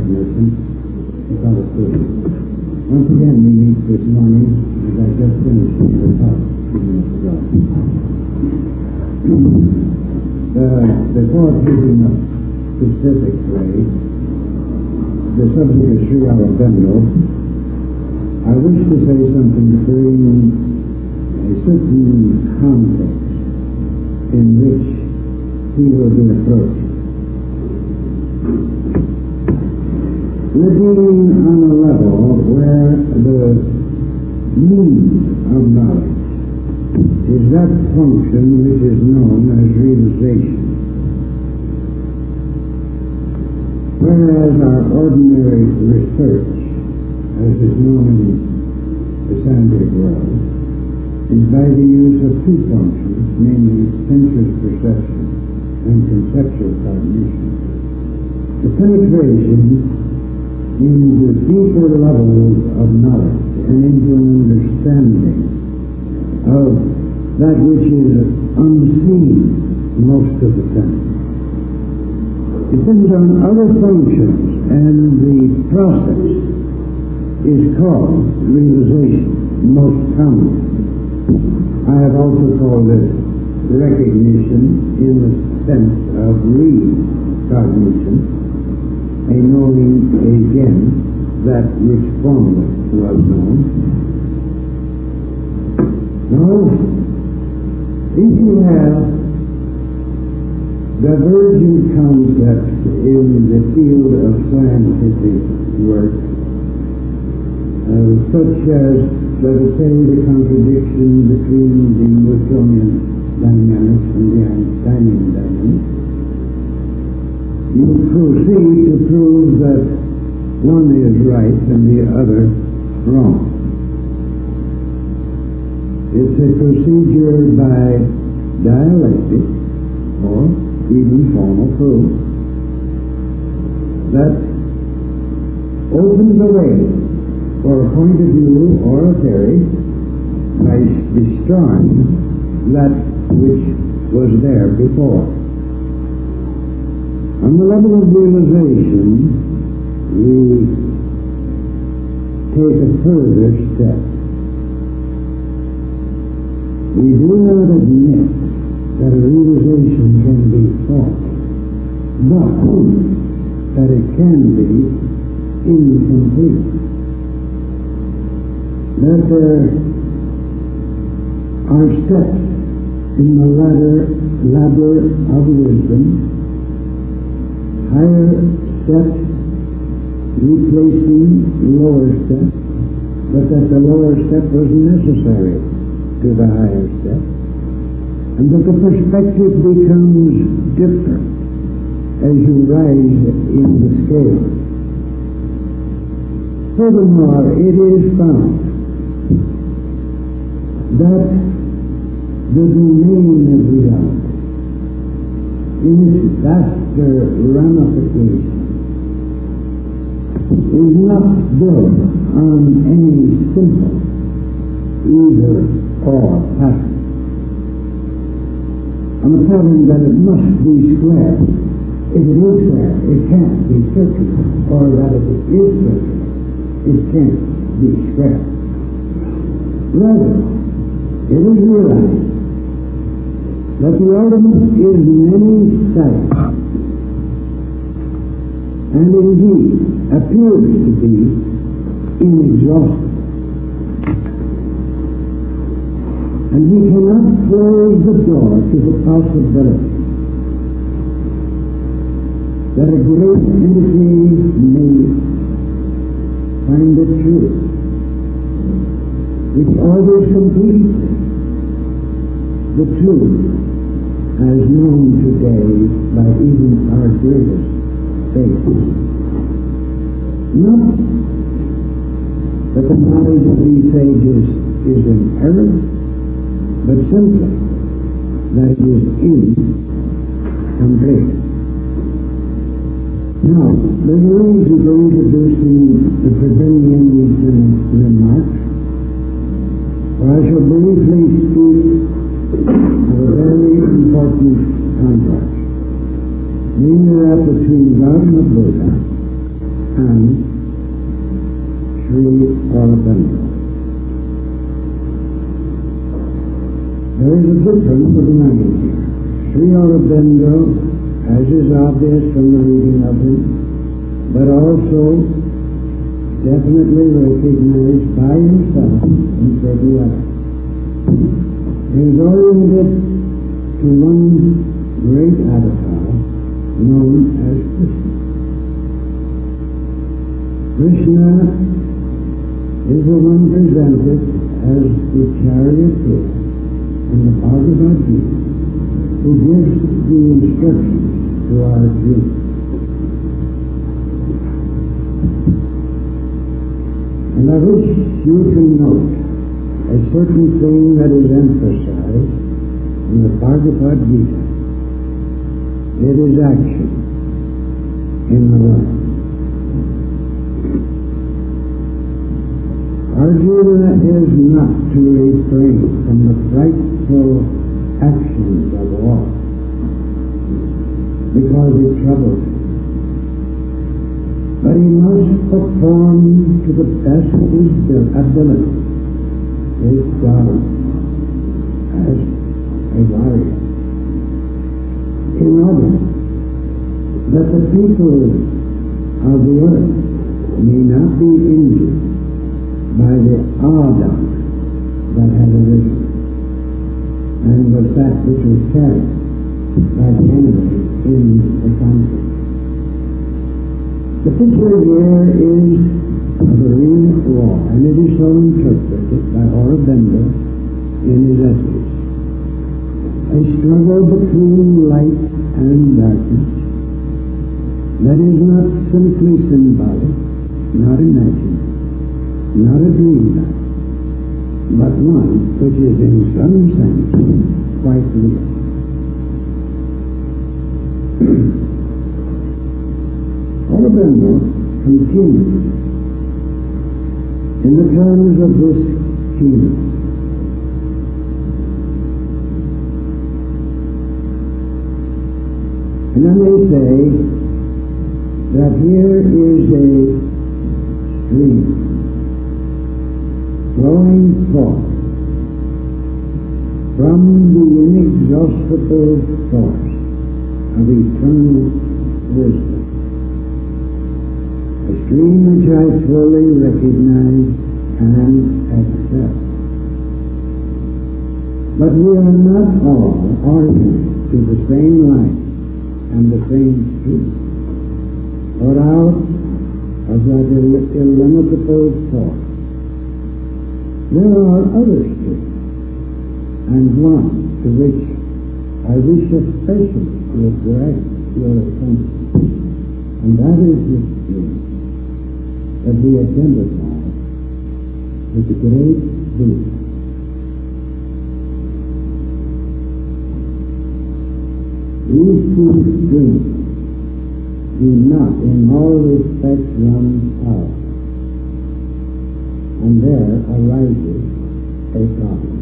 recognition and solitude. Once again, we meet this morning, as I just finished with the talk a few minutes ago. Before taking up specifically the subject of Sri Aurobindo, I wish to say something to bring a certain context in which he will be approached. We're dealing on a level where the means of knowledge is that function which is known as realization. Whereas our ordinary research, as is known in the scientific world, is by the use of two functions, namely sensuous perception and conceptual cognition. The penetration into deeper levels of knowledge and into an understanding of that which is unseen most of the time depends on other functions, and the process is called realization most commonly. I have also called it recognition in the sense of recognition, a knowing again that which formerly was known. Now, if you have divergent concepts in the field of scientific work, such as, let us say, the contradiction between the Newtonian dynamics and the Einsteinian dynamics, you proceed to prove that one is right and the other wrong. It's a procedure by dialectic or even formal proof that opens the way for a point of view or a theory by destroying that which was there before. On the level of realization, we take a further step. We do not admit that a realization can be false, but that it can be incomplete. That there are steps in the ladder of wisdom, higher steps replacing lower steps, but that the lower step was necessary to the higher step, and that the perspective becomes different as you rise in the scale. Furthermore, it is found that the domain of reality, in its vaster ramification, is not built on any simple either-or pattern. On a pattern that it must be square. If it is square, it can't be circular, or that if it is circular, it can't be square. Rather, it is realized that the ultimate is many-sided, and indeed appears to be inexhaustible. And we cannot close the door to the possibility that a great entity may find it true, which orders completely the truth as known today by even our greatest faith. Not that the knowledge of these sages is in error, but simply that it is incomplete. Now, there's a reason for introducing the Fresenian remarks, for I shall briefly speak of a very important contrast, namely that between God and the Buddha Aurobindo, as is obvious from the reading of him, but also definitely recognized by himself in February, is oriented to one great avatar known as Krishna. Krishna is the one presented as the charioteer in the Bhagavad Gita, who gives the instructions to our youth. And I wish you can note a certain thing that is emphasized in the Bhagavad Gita. It is action in the world. Arjuna is not to refrain from the frightful actions of war because it troubles him. But he must perform to the best of his ability his job as a warrior, in order that the people of the earth may not be injured by the ardor that had arisen, and was that which was carried by the enemy in the conflict. The picture here is of the arena of war, and it is so interpreted by Aurobindo in his essays. A struggle between light and darkness that is not simply symbolic, not imagined, not a dream, but one which is in some sense quite real. Aurobindo continues in the terms of this kingdom. And I may say that here is a stream flowing forth from the inexhaustible source of eternal wisdom. A stream which I fully recognize and accept. But we are not all oriented to the same line and the same stream, or out of that illimitable source. There are other streams, and one to which I wish especially to direct your attention, and that is the stream that we identify with the great Buddha. These two streams do not in all respects run parallel, and there arises a problem.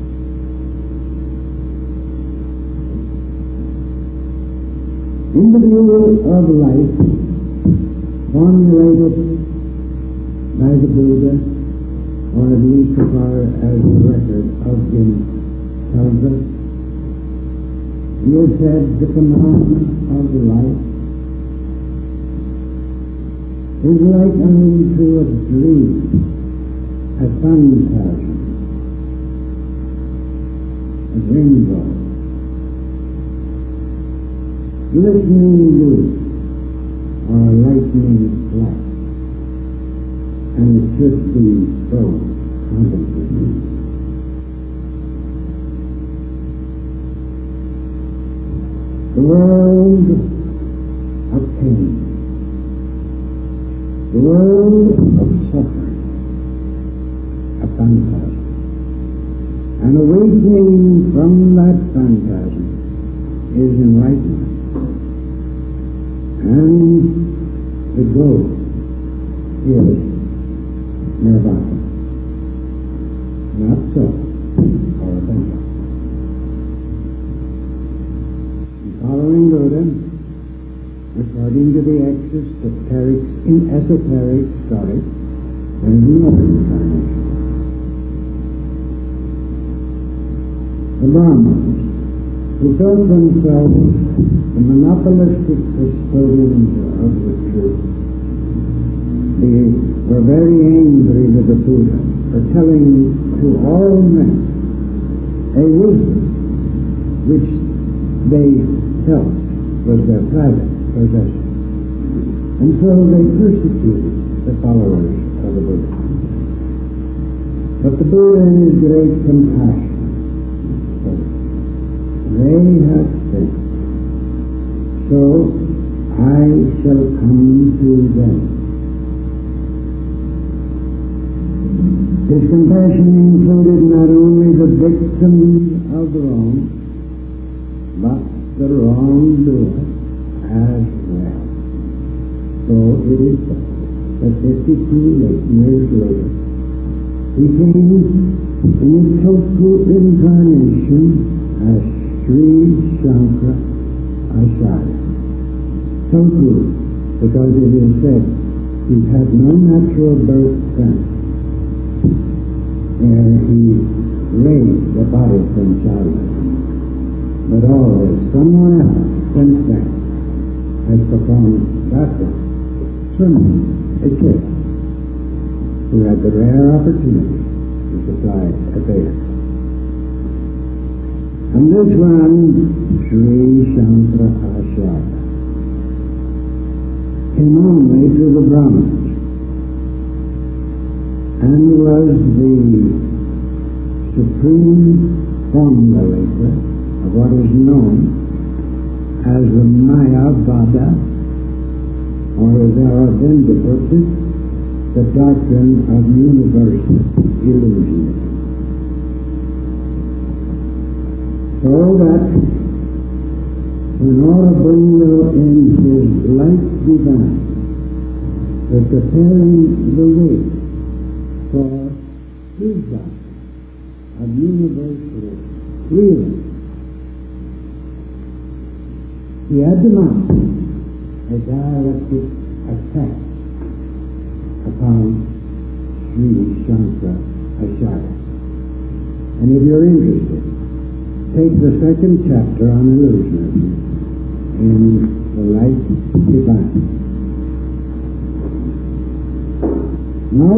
In the view of life formulated by the Buddha, or at least so far as the record of him tells us, he has said the phenomenon of life is like unto a dream, a phantasm, a rainbow, glistening youth, or a lightning flash, and it should be so contemplated. The world of pain, the world of suffering, a phantasm, and awakening from that phantasm is enlightenment, and the goal is nirvana. Not so, Aurobindo. Following Buddha, according to the esoteric story, there is another incarnation. The Brahmins who felt themselves the monopolistic custodians of the truth. They were very angry with the Buddha for telling to all men a wisdom which they felt was their private possession. And so they persecuted the followers of the Buddha. But the Buddha, in his great compassion, said, they have sinned, so I shall come to them. His compassion included not only the victims of the wrong, but the wrongdoer as well. So it is said that 52 years later, he came in his total incarnation as Sri Shankara Acharya. Total, because it is said he had no natural birth then, where he raised the body from childhood, but always someone else since then has performed that one. Someone, a kid, who had the rare opportunity to supply a baby. And this one, Sri Shankara Acharya, came only to the Brahmins and was the supreme formulator of what is known as the Mayavada, or as Aurobindo puts it, the doctrine of universal illusionism. So that when Aurobindo in his Life Divine was preparing the way for his doctrine of universal freedom, he had to mount a dialectic attack upon Sri Shankara Acharya. And if you're interested, take the second chapter on illusionism in the Life Divine. Now,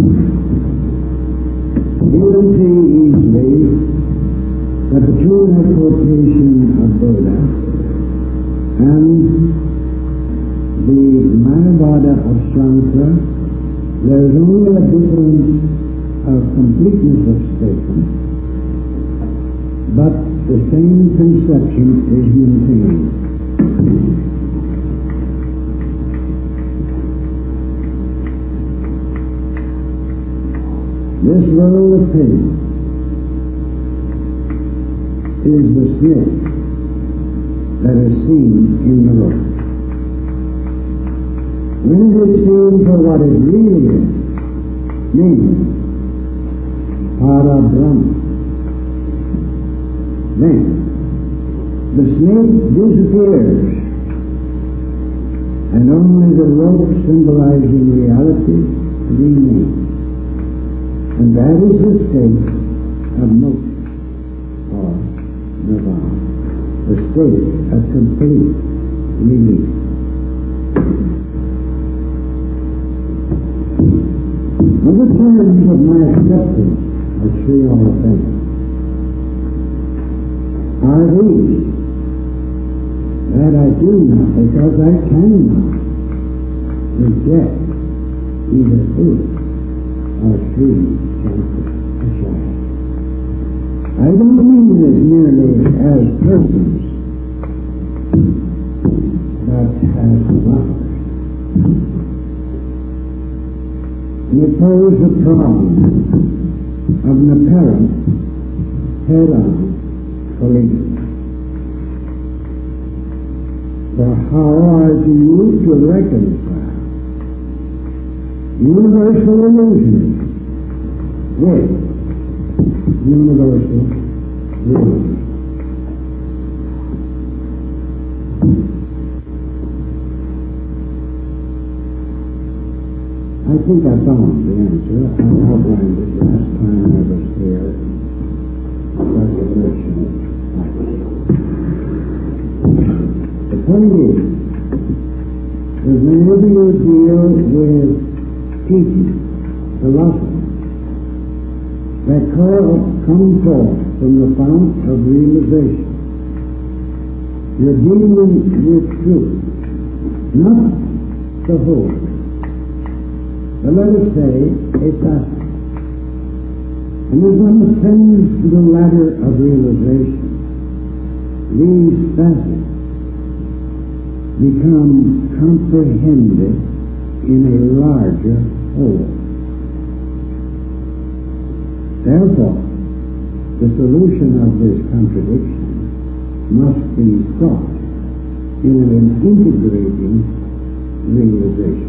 you can see easily that between that quotation of Buddha and the Mayavada of Shankara, there is only a difference of completeness of statement, but the same conception is maintained. This world of pain is the snake that is seen in the road. When it is seen for what it really is, meaning Para Brahma, then the snake disappears, and only the rope symbolizing reality remains. And that is the state of moksha, or nirvana, the state of complete relief. Now, the terms of my acceptance of Sri Aurobindo are these, that I do not, because I cannot reject either Buddha or Sri Shankara Acharya. I don't mean it merely as persons, but as lovers. And it poses a problem of an apparent head-on collision. For how are you to reconcile universal illusionism with universal realism? I think I found the answer. I outlined it last time I was here. Recognition. The point is that whenever you deal with teaching, philosophy, that come forth from the fount of realization, you're dealing with truth, not the whole. But let us say a facet. And as one ascends to the ladder of realization, these facets become comprehended in a larger whole. Therefore, the solution of this contradiction must be sought in an integrating realization.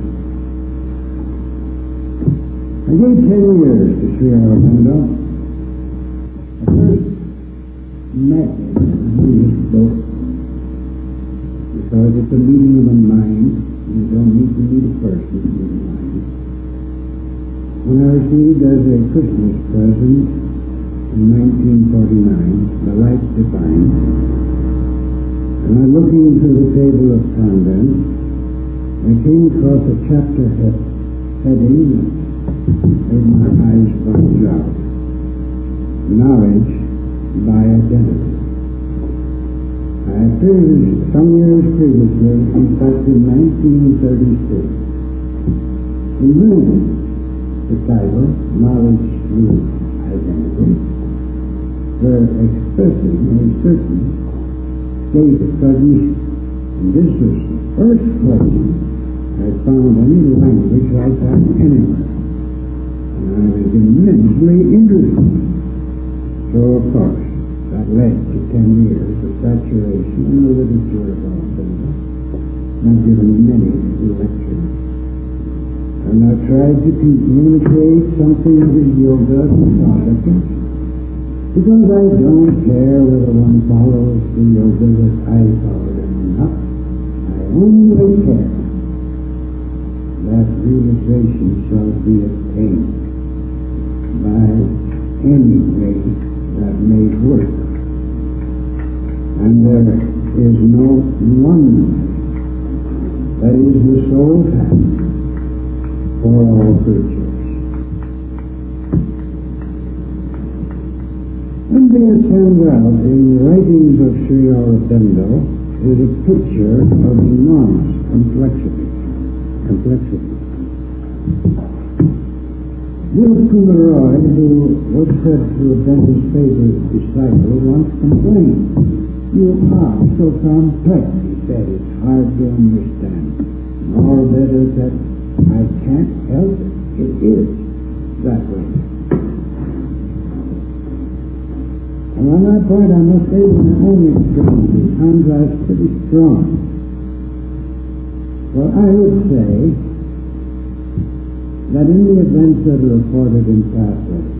I gave 10 years to Sri Aurobindo. I first met him in his book, because it's a meeting of the mind. You don't need to meet a person to meet a mind. When I received as a Christmas present in 1949, The Light Divine, and I looking through the table of contents, I came across a chapter heading made my eyes bulge out. Knowledge by identity. I appeared some years previously, in fact in 1936. In reading the title, Knowledge through Identity, were expressing a certain state of cognition. And this was the first place I found any language like that anywhere. I was immensely interested. So, of course, that led to 10 years of saturation in the literature of Aurobindo. I've given many lectures. And I've tried to communicate something of his yoga philosophy, because I don't care whether one follows the yoga that I followed or not. I only care that realization shall be attained by any way that may work. And there is no one that is the sole path for all creatures. One thing that stands out in the writings of Sri Aurobindo is a picture of enormous complexity. Will Kumaroy, who was said to have been his favorite disciple, once complained, "You are so complex," he said, "it's hard to understand." And Aurobindo said, "I can't help it. It is that way." And on that point, I must say my own experience, the contrast is pretty strong. Well, I would say that in the events that are recorded in past letters,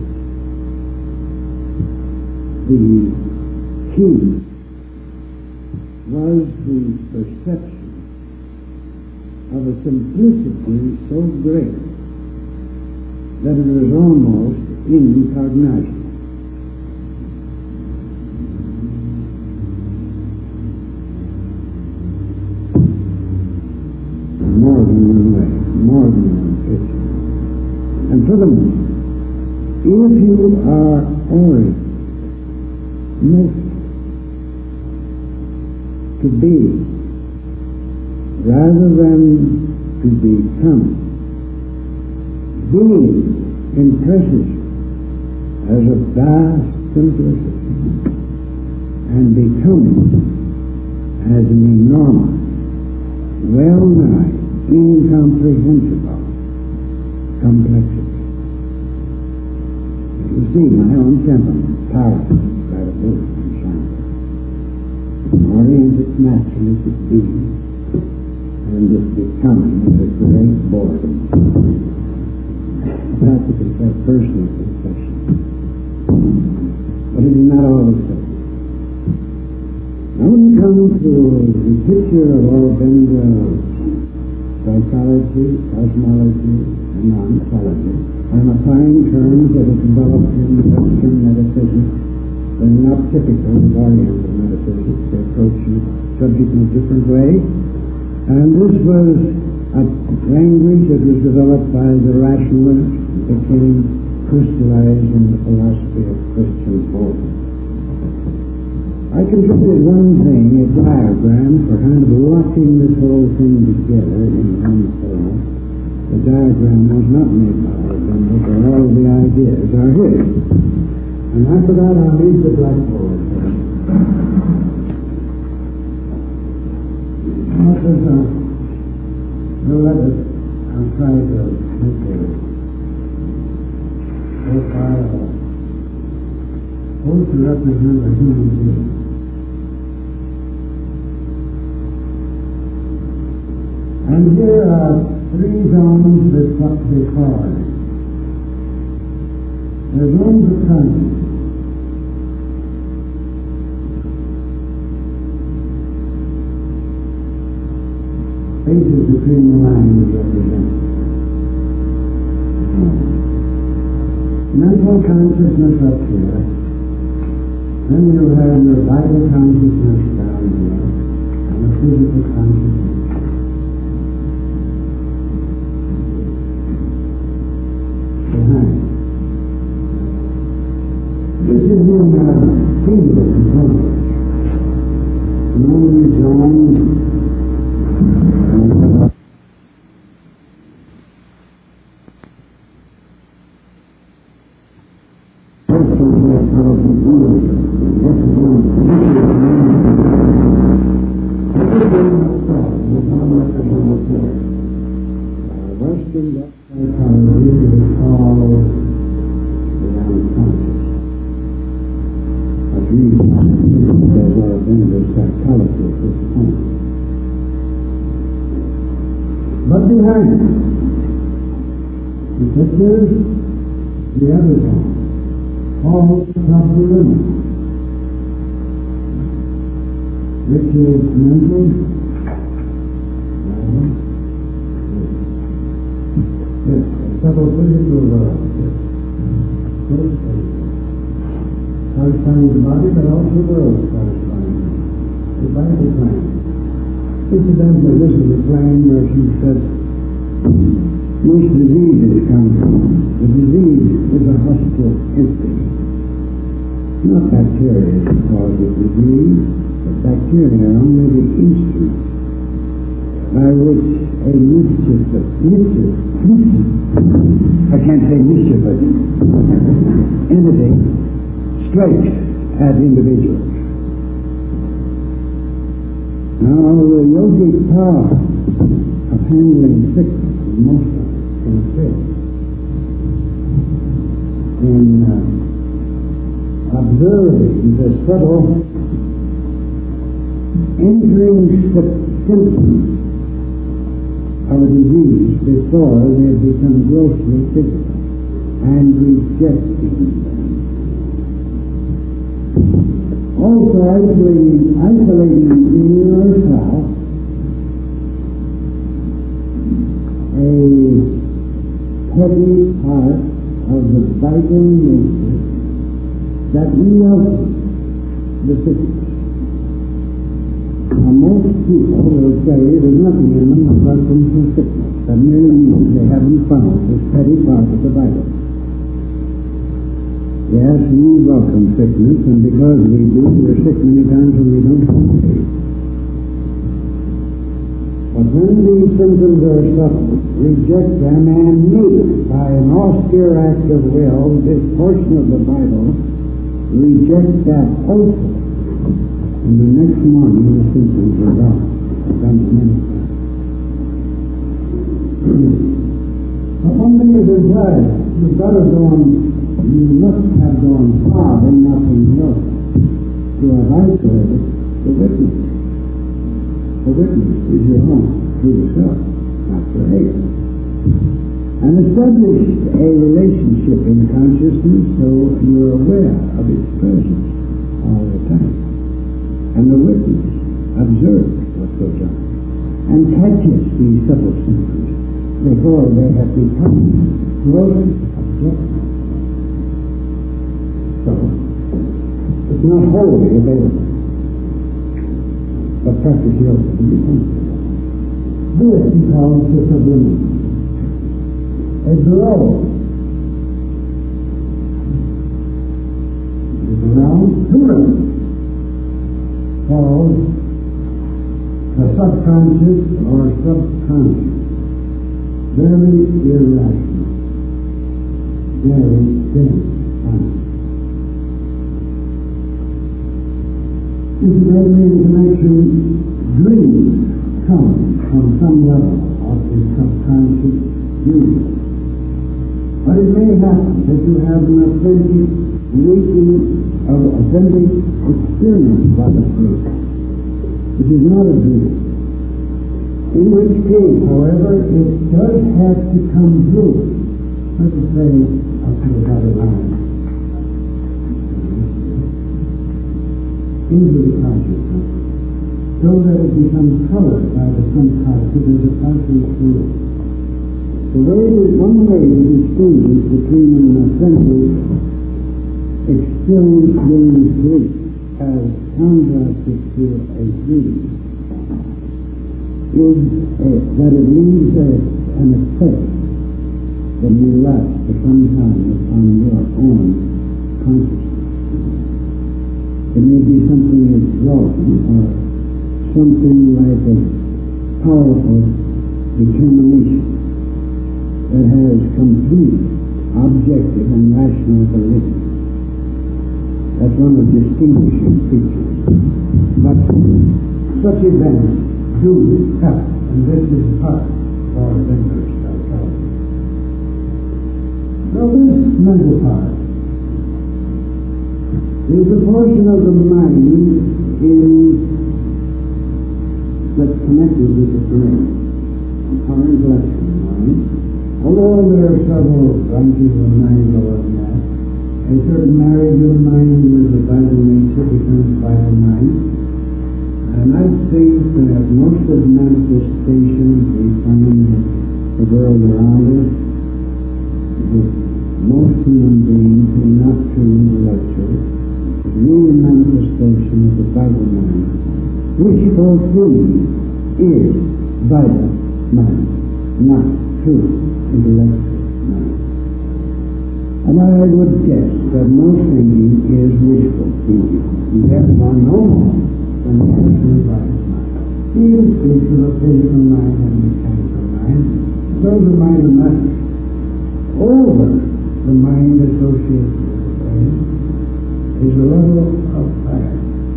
the key was the perception of a simplicity so great that it was almost incognition. More than one way, more than one picture. And furthermore, if you are oriented most to be rather than to become, being impresses you as a vast simplicity, and becoming as an enormous, well-nigh incomprehensible complexity. You see, my own temperament, powerful, by the book and shine. Oriented naturally to be, and this becoming is a great boredom. I have to confess personal confession. But it is not always so. Now when you come to the picture of Aurobindo's psychology, cosmology, and ontology, I'm applying terms that have developed in Western metaphysics. They're not typical of Oriental metaphysics. They approach you subject in a different way. And this was a language that was developed by the rationalists, became crystallized in the philosophy of Christian thought. I contributed one thing, a diagram, for kind of locking this whole thing together in one thought. The diagram was not made by Bender, but all of the ideas are his. And after that, I'll read the blackboard. I'll try to make a profile supposed to represent a human being. And here are three zones that what they call it. They're zones of consciousness. Spaces between the lines represent mental consciousness up here. Then you have your vital consciousness down here, and the physical consciousness behind. This is in field components. Normally zone but behind it, because there's the other one, called subliminal, which is mental, subtle physical world, corresponding to the body, but also the world corresponding to the vital plane. Incidentally, this is the plane where she said most diseases come from. The disease is a hostile entity. Not bacteria is the cause of disease, but bacteria are only the instrument by which a entity strikes at individuals. Now, the yogic power of handling sickness is most consists in observing the subtle entering symptoms of a disease before they have become grossly physical and rejecting them. Also isolating in yourself a petty part of the vital nature that loves the sickness. Now, most people will say there's nothing in them apart from some sickness. That merely means they haven't found this petty part of the vital. Yes, we welcome sickness, and because we do, we're sick many times when we don't want to be. But when these symptoms are subtle, reject them and make, by an austere act of will, this portion of the Bible, reject that also. And the next morning, the symptoms are gone. I've done it many times. But one thing is inside, you've got to go on. You must have gone far in nothing else to have isolated the witness. The witness is your own, to yourself, not your hate. And established a relationship in consciousness so you're aware of its presence all the time. And the witness observes what goes on and catches these subtle symptoms before they have become gross objective. So, it's not wholly available. but practically open to be comfortable. This he calls the subliminal. And below is around pluralism, called the subconscious or subconscious. Very irrational, very dense mind. If you have made a connection, dreams come from some level of the subconscious universe. But it may happen that you have an authentic waking of authentic experience by the sleep. It is not a dream. In which case, however, it does have to come through. Let us say up to the dotted line. Into the consciousness, so that it becomes colored by the subconscious as a passing through. One way to distinguish between an authentic experience during sleep as contrasted to a dream is that it leaves an effect that may last for some time upon your own consciousness. It may be something exalting or something like a powerful determination that has complete, objective, and rational validity. That's one of the distinguishing features. But such events do happen, and this is part of our adventurous psychology. Now this mental part is a portion of the mind that's connected with the brain, our intellectual mind. Although there are several branches of the mind lower than that, a certain marriage of the mind with the vital nature becomes vital mind. And I think that most of the manifestations we find in the world around us, with most human beings who are not true intellectuals, real manifestation of the vital mind, which fulfilling is vital mind, not true intellectual mind. And I would guess that most thinking is wishful thinking. You have one no more than the absolute vital mind. He speaks of a physical mind and a mechanical mind. So the mind of matter over the mind associated with the brain is a level of fire.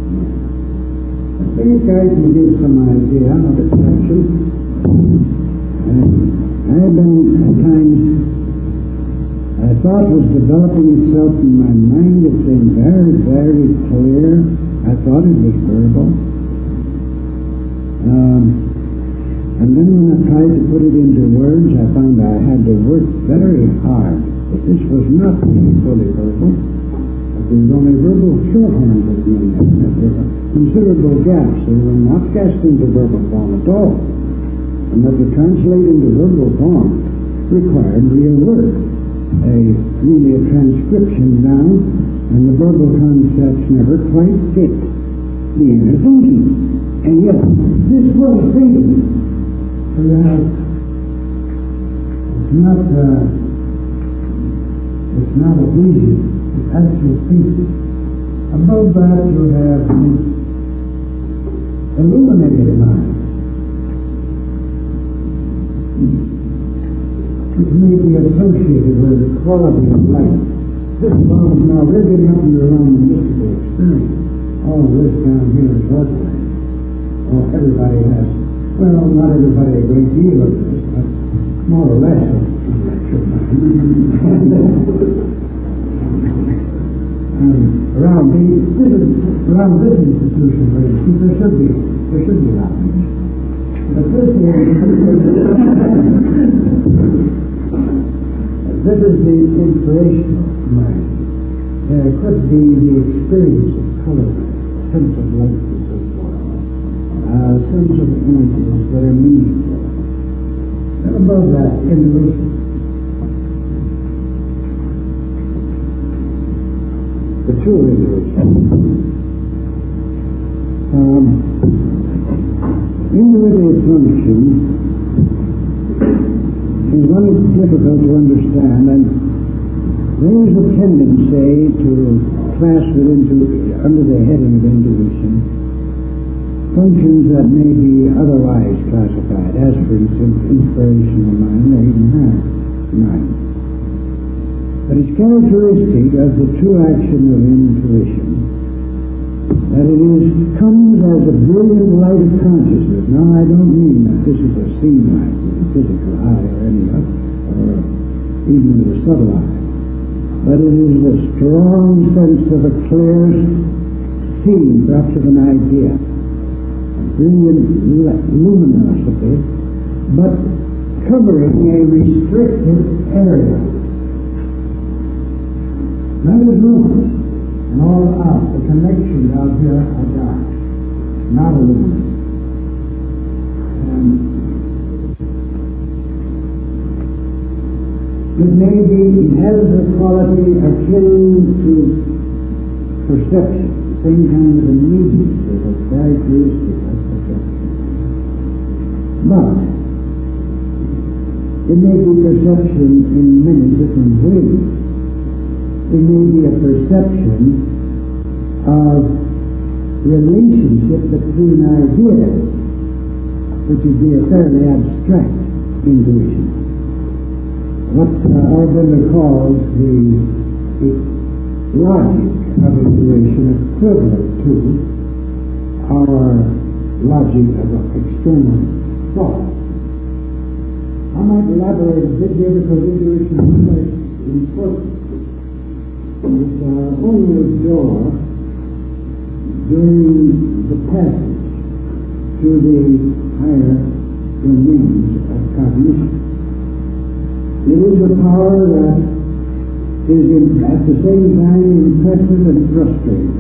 I think I can give some idea of the connection. I have been at times, a thought was developing itself in my mind. It seemed very, very clear. I thought it was verbal. And then when I tried to put it into words, I found I had to work very hard. But this was not fully verbal. There was only verbal shorthand that was in there. There were considerable gaps. They were not cast into verbal form at all. And that to translate into verbal form required real work. Really a transcription down, and the verbal concepts never quite fit the inner thinking. And yet, this was thinking. So you have, it's not a vision, it's actual thinking. Above that you have the illuminated mind, which may be associated with the quality of light. This involves now living up in your own mystical experience. All this down here is ordinary. Oh, everybody has, well, not everybody a great deal of this, but more or less. Around this institution, for instance, there should be knowledge. But this is the inspirational mind. There could be the experience of color, sense of light, and so forth, sense of images that are meaningful. And above that, intuition. The true intuition. Intuitive function is one that's difficult to understand, and there is a tendency to class it under the heading of intuition functions that may be otherwise classified, as for instance inspirational mind or even higher mind. But it's characteristic of the true action of intuition that it comes as a brilliant light of consciousness. Now, I don't mean that this is a seen light with a physical eye or any other, or even with a subtle eye, but it is a strong sense of a clear seeing, perhaps of an idea, a brilliant luminosity, but covering a restricted area. That is luminous. And all out, the connections out here are dark, not illuminated. And it may be, it has a quality akin to perception, the same kind of immediacy that's characteristic of perception. But it may be perception in many different ways. It may be a perception of relationship between ideas, which would be a fairly abstract intuition. What Aurobindo calls the logic of intuition equivalent to our logic of external thought. I might elaborate a bit here because intuition is very important. It's our only door during the passage to the higher domains of cognition. It is a power that is at the same time impressive and frustrating.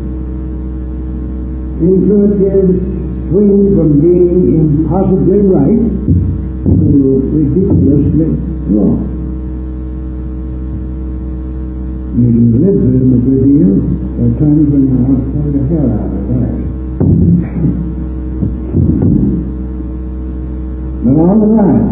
Intuitive swing from being impossibly right to ridiculously wrong. You can live with them a good deal. There are times when you want to pull the hell out of that. But all the while,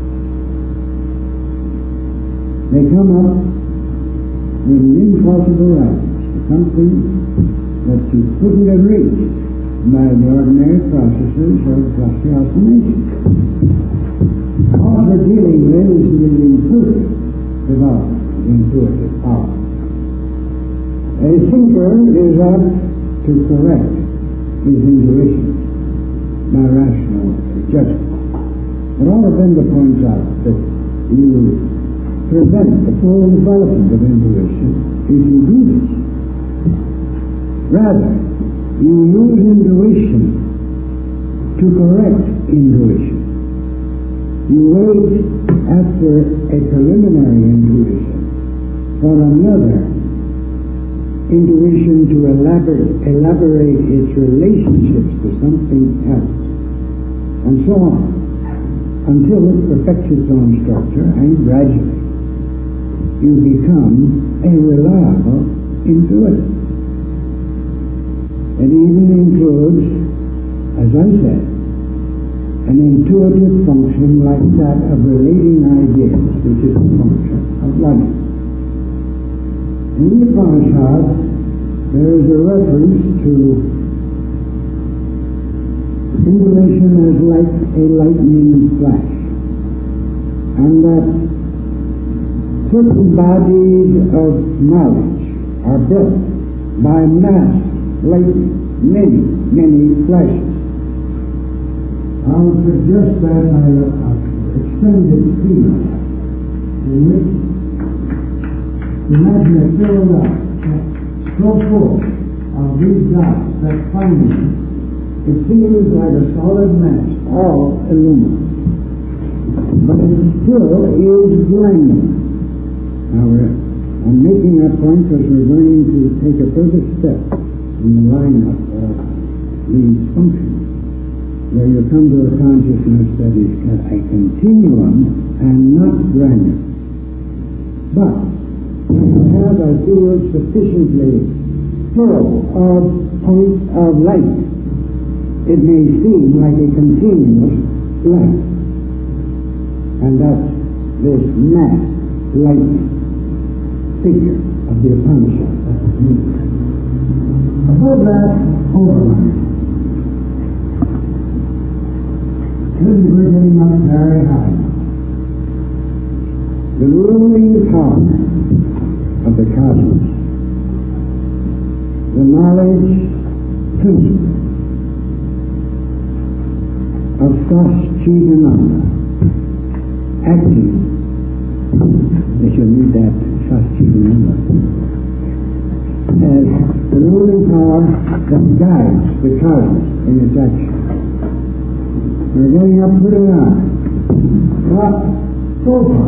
they come up with an impossible rightness, something that you couldn't have reached by the ordinary processes of ratiocination. All we're dealing with is the intuitive development, the intuitive power. A thinker is apt to correct his intuition by rational judgment. But Aurobindo points out that you prevent the full development of intuition if you do this. Rather, you use intuition to correct intuition. You wait after a preliminary intuition for another intuition to elaborate its relationships to something else, and so on, until it perfects its own structure, and gradually you become a reliable intuitive. It even includes, as I said, an intuitive function like that of relating ideas, which is a function of logic. In the Upanishads, there is a reference to intuition as like a lightning flash, and that certain bodies of knowledge are built by mass lightning, many flashes. I'll suggest that by an extended schema in which imagine a filled up so full of these dots that finally it seems like a solid mass, all illuminated. But it still is blinding. Now I'm making that point because we're going to take a further step in the lineup of these functions, where you come to a consciousness that is a continuum and not granular. But when you have a field sufficiently full of points of light, it may seem like a continuous light. And that's this mass lightning figure of the Upanishad. Above that overline, we're getting up very high now. The ruling power of the cosmos, the knowledge principle of Saschidananda, acting, they should read that Saschidananda, as the ruling power that guides the cosmos in its action. We're getting up pretty high. But so far,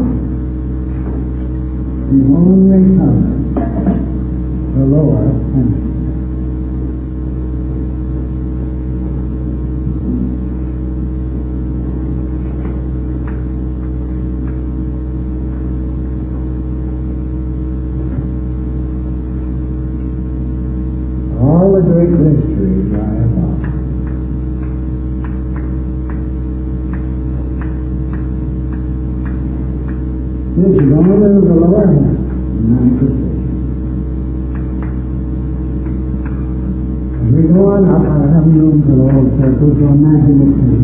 we've only covered the lower dimensions. All the great mysteries lie above. This is only the lower half of manifestation. As we go on up, I have room for the whole circle to imagine it too.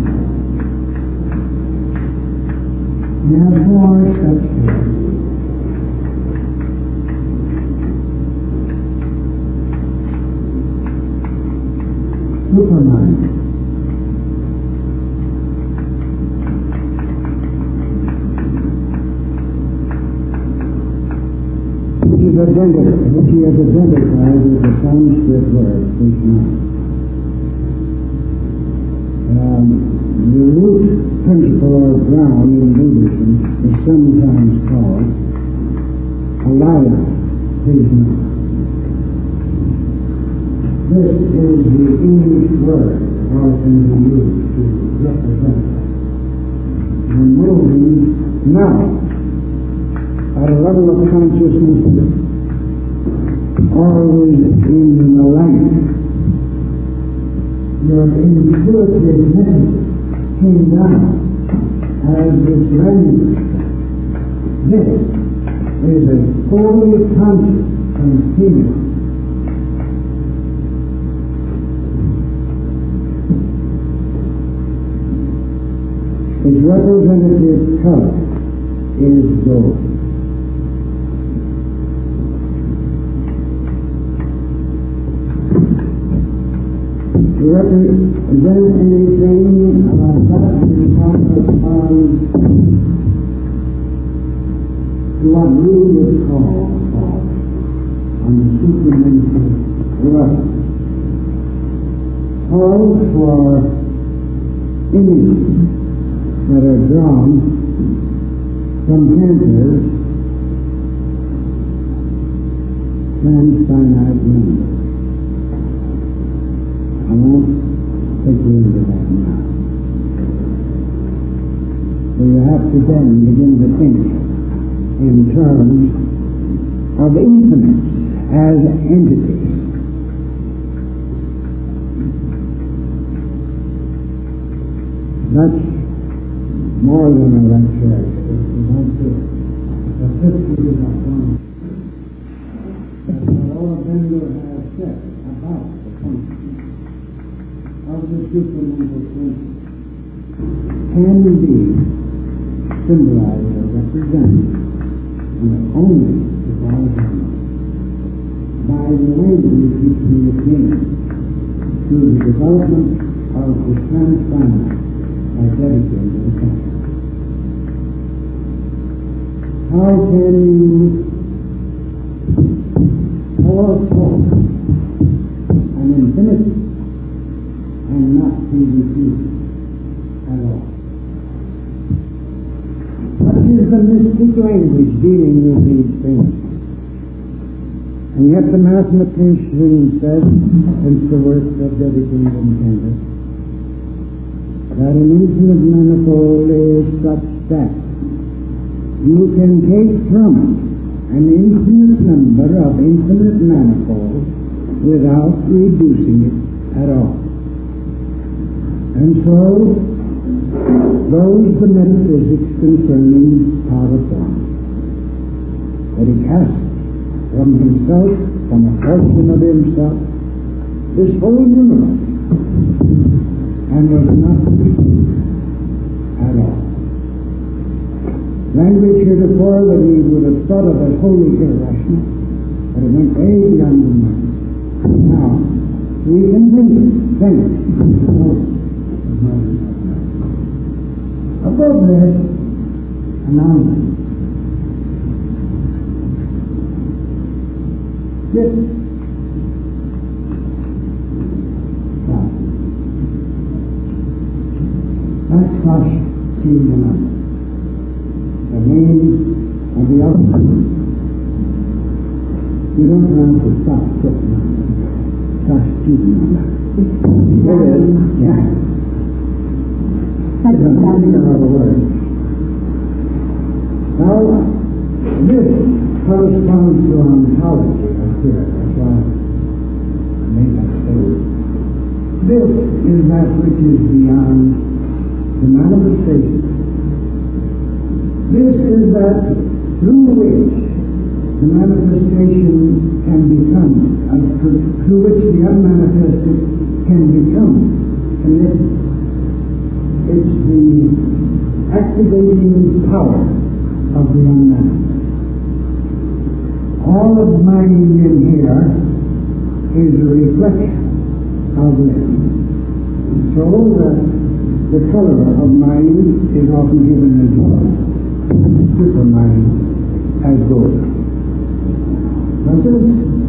We have 4 steps here. Supermind. Which he has identified as the Sanskrit word, Krishna. The root principle or ground in Buddhism is sometimes called Alaya, Krishna. This is the English word often used to represent that. And moving now at a level of consciousness always in the light. Your intuitive message came down as this language. This is a fully conscious continuum. Its representative color is gold. To represent anything about that is focused on what we would call on the supermental level. Calls for images that are drawn from Cantor's transfinite numbers. I won't take you into that now. So you have to then begin to think in terms of infinites as entities. That's more than a lecture. The 50 is not one. That's what Aurobindo has said about the function of the supermental principle can be symbolized or represented, and only as far as I know, by the way we keep communicating to the development of the transfinite by dedicating to the fact. How can you foretold an infinity and not be refused at all? What is the mystic language dealing with these things? And yet the mathematician says, since the work of Dedekind and Cantor, that an infinite manifold is such that you can take from it an infinite number of infinite manifolds without reducing it at all. And so, those the metaphysics concerning power form, that he cast from himself, from a portion of himself, this whole universe, and was not perceived at all. Language heretofore that we would have thought of as wholly irrational, but it went way beyond the mind. Now, we can think it. Above this, announcement. Yes. Now, that's Hush Kingdom. The name of the ultimate. You don't have to stop putting on it. Hush Kingdom. It is. Yeah. That's another word. Now, this corresponds to ontology up here. That's why I made that statement. This is that which is beyond the manifestation. This is that through which the manifestation can become, through which the unmanifested can become connected. It's the activating power of the unmanifest. All of mind in here is a reflection of this. So that the color of mind is often given as gold. Supermind as gold. Now since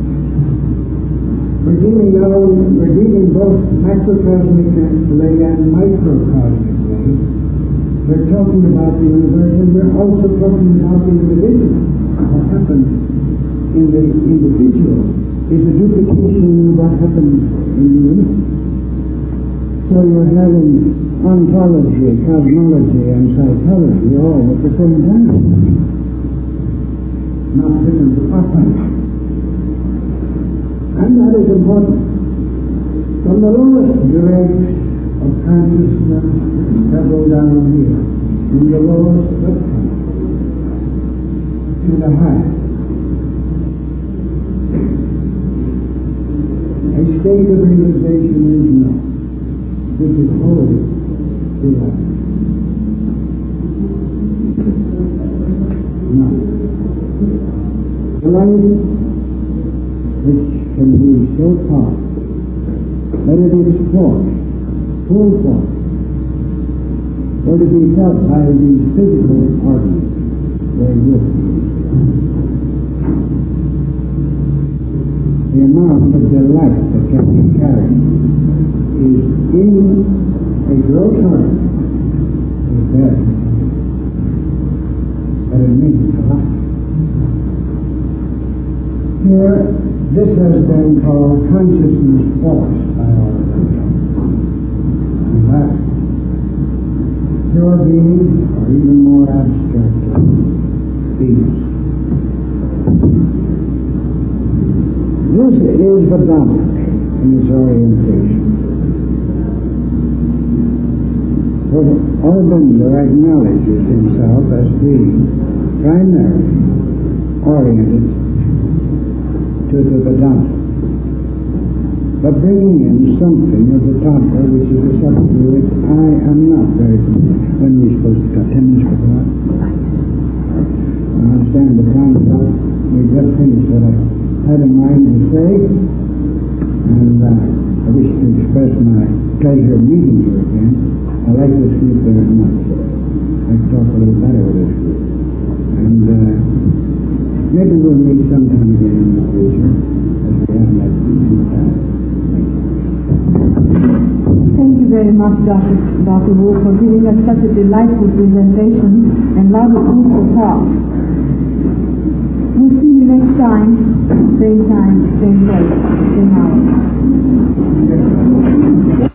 we're dealing both macrocosmically and microcosmically, we're talking about the universe, and we're also talking about the individual. What happens in the individual is a duplication of what happens in the universe. So you're having ontology, cosmology, and psychology all at the same time. Not different departments. And that is important. From the lowest dregs of consciousness, settle down here, in the lowest subconscious, to the highest. A state of realization is known, which is wholly delight. Now, delight which can be so powerful that it is force, full force, or to be felt by the physical organs they will. The amount of delight that can be carried is in a gross organ is there, but it means a lot. Here, this has been called consciousness force by all of us. And that pure being, or even more abstract beings. This is the dominant in its orientation. For Aurobindo acknowledges himself as being primarily oriented to the Vedanta, but bringing in something of the Tantra, which is a subject with which I am not very familiar. When are we supposed to cut? 10 minutes before that? I understand the time is up. We just finished what I had in mind to say, and I wish to express my pleasure of meeting you again. I like this group very much. I can talk a little better with this group. And maybe we'll meet sometime again in the future, as we have met in the past. Thank you very much, Dr. Wu, for giving us such a delightful presentation and lots of fruitful talk. We'll see you next time, same place, same hour.